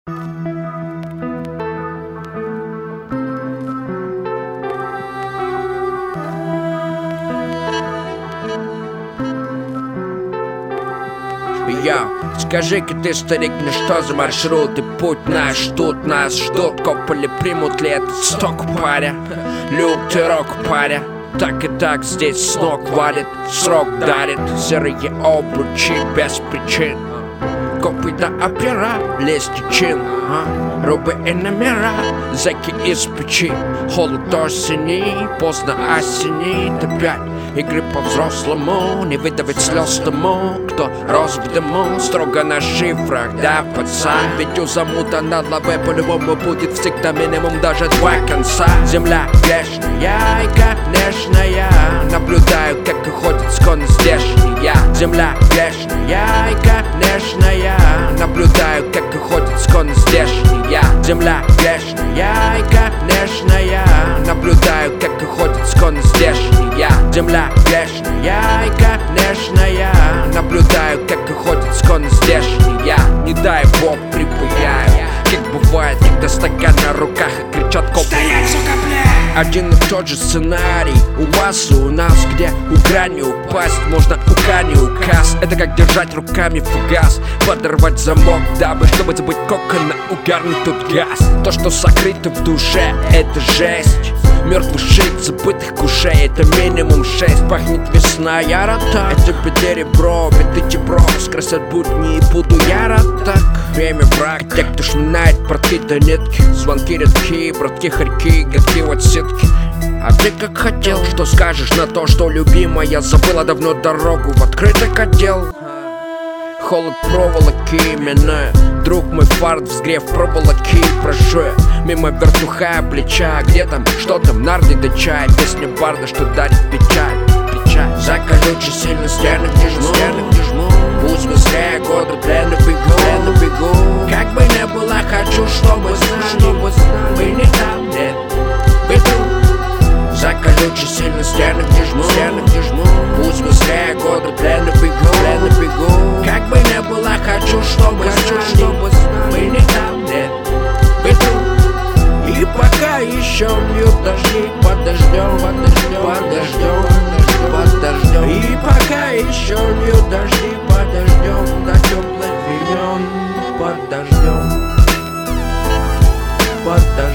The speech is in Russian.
Скажи-ка ты, старик, ну что за маршрут и путь наш? Тут нас ждут копали, примут ли этот сток, паря? Лютерок, паря. Так и так здесь с ног валит, срок дарит серые обручи без причин. Копы до опера, лезть чин, рубы и номера, зэки из печи. Холод осени, поздно осенит опять. Игры по-взрослому, не выдавить слез тому, кто рос в дыму. Строго на шифрах, да, пацан. Ведь у замута над лавой по-любому будет всегда минимум даже два конца. Земля грешная и конечная, наблюдаю, как уходит скон здешняя. Земля грешная и конечная, наблюдаю, как уходит скон здешняя. Земля грешная и конечная, наблюдаю, как уходит скон здешняя. Земля грешная и конечная, наблюдаю, как уходит скон здешняя. Не дай бог припаяю, как бывает, когда стакан на руках и кричат копы: стоять, сука, блядь! Один и тот же сценарий у вас и у нас, где у грани упасть можно у Кани указ. Это как держать руками фугас, подорвать замок, дабы, чтобы забыть кокона, угарнуть тут газ. То, что сокрыто в душе, это жесть. Мертвый шит забытых кушей, это минимум 6. Пахнет весна, я рота. Это перебро, биты бро, скрасят будни, и буду я ротак. Время враг, те, кто шминает порты до нитки. Звонки редки, братки хорьки, гадки в отсетки. А ты как хотел, что скажешь на то, что любимая забыла давно дорогу в открытый отдел? Холод проволоки минуя, друг мой фарт взгрев проволоки прошу. Мимо вертуха плеча, где там, что там, нарды да чай. Песня барда, что дарит печаль, печаль. За колючей сильно стены где жму, пусть быстрее годы плена бегу. Как бы не было, хочу, чтобы знали, мы не там, нет, бегу. За колючей сильно стены где жму, пусть быстрее годы плена бегу. Как бы не было, хочу, чтобы знали, мы не там, нет, бегу. И пока еще льют дожди, подождем. И пока еще льют дожди, подождем до теплых времен, подождем.